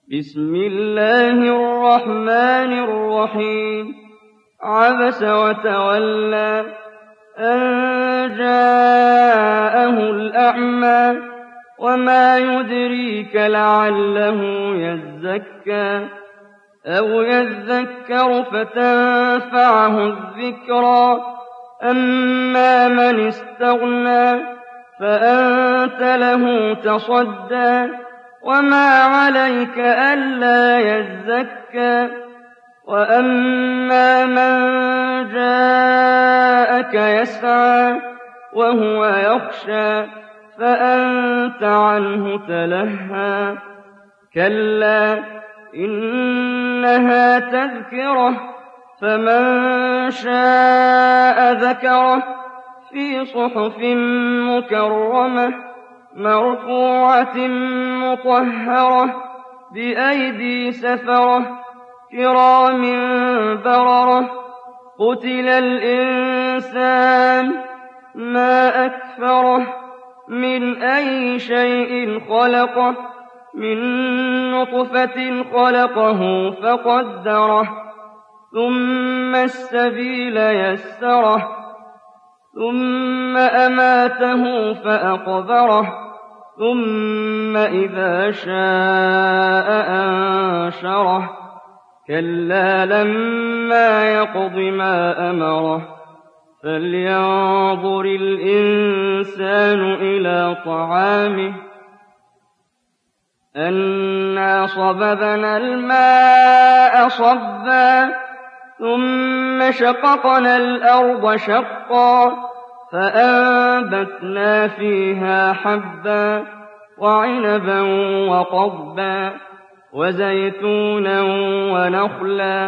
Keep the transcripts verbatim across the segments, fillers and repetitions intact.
بسم الله الرحمن الرحيم عبس وتولى أن جاءه الأعمى وما يدريك لعله يزكى أو يذكر فتنفعه الذكرى أما من استغنى فأنت له تصدى وما عليك ألا يزكى وأما من جاءك يسعى وهو يخشى فأنت عنه تلهى كلا إنها تذكرة فمن شاء ذكره في صحف مكرمة مرفوعة مطهرة بأيدي سفرة كرام بررة قتل الإنسان ما أكفره من أي شيء خلقه من نطفة خلقه فقدره ثم السبيل يسره ثم أماته فأقبره ثم إذا شاء أنشره كلا لما يقض ما أمره فلينظر الإنسان إلى طعامه أنا صببنا الماء صبا ثم شققنا الأرض شقا فأنبتنا فيها حبا وعنبا وقضبا وزيتونا ونخلا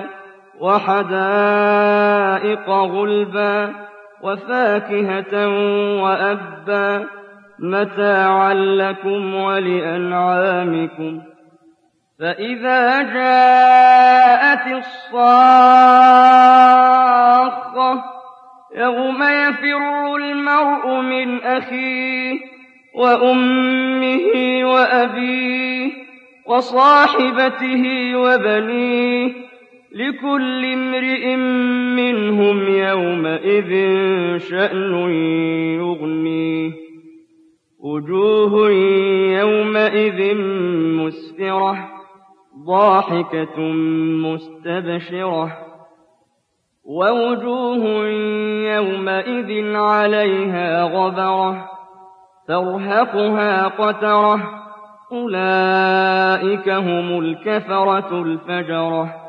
وحدائق غلبا وفاكهة وأبا متاعا لكم ولأنعامكم فإذا جاءت الصاخة يوم يفر المرء من أخيه وأمه وأبيه وصاحبته وبنيه لكل امرئ منهم يومئذ شأن يغنيه وجوه يومئذ مسفرة ضاحكة مستبشرة ووجوه يومئذ عليها غبرة ترهقها قترة أولئك هم الكفرة الفجرة